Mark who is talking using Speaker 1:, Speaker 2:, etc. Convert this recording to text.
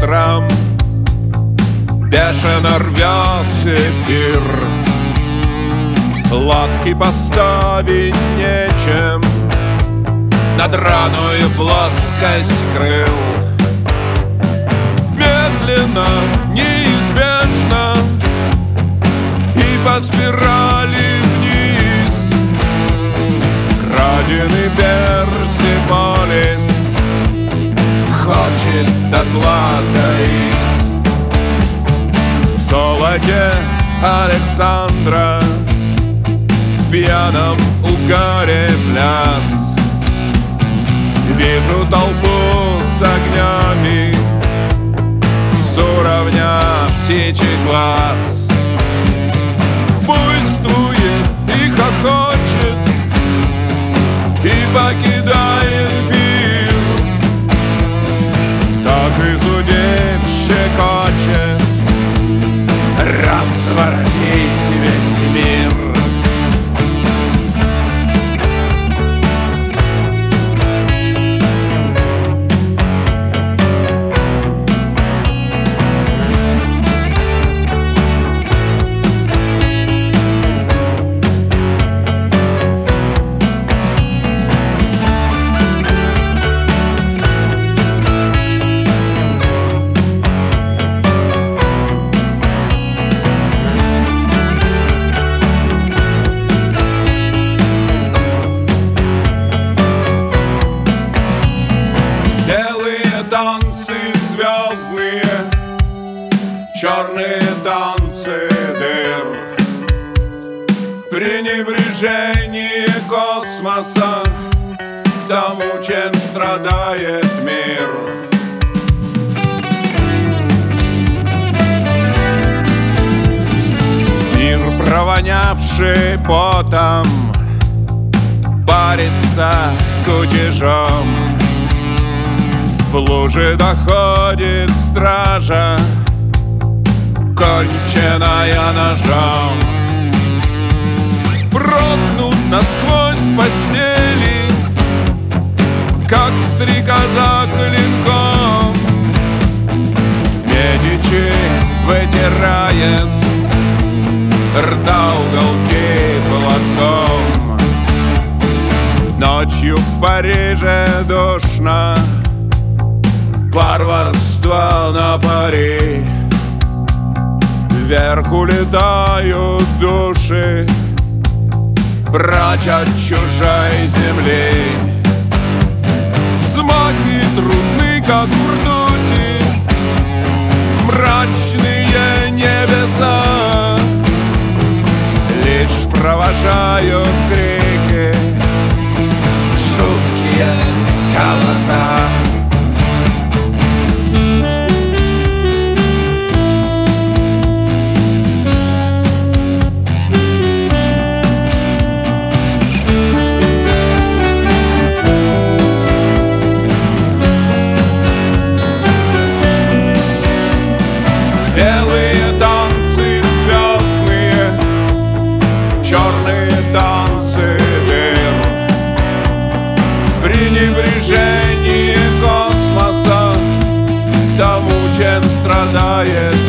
Speaker 1: утром бешено рвет эфир. Лодки поставить нечем, на драную плоскость крыл. Медленно, неизбежно и по спирали вниз краденый Персеполис хочет дотла Таис. В золоте Александра в пьяном угаре пляс. Вижу толпу с огнями с уровня птичий глаз. Буйствует и хохочет и покидает пир. Так и зудит, щекочет разворотить весь мир. Танцы звездные, черные танцы дыр, пренебрежение космоса к тому, чем страдает мир. Мир, провонявший потом, парится кутежом. В луже доходит стража, конченая ножом. Проткнут насквозь в постели, как стрекоза клинком. Медичи вытирает рта уголки платком. Ночью в Париже душно, варварство на пари. Вверх улетают души прочь от чужой земли. Взмахи трудны, как в ртути, мрачные небеса лишь провожают крики жуткие голоса. Белые танцы звездные, черные танцы дыр, пренебрежение космоса к тому, чем страдает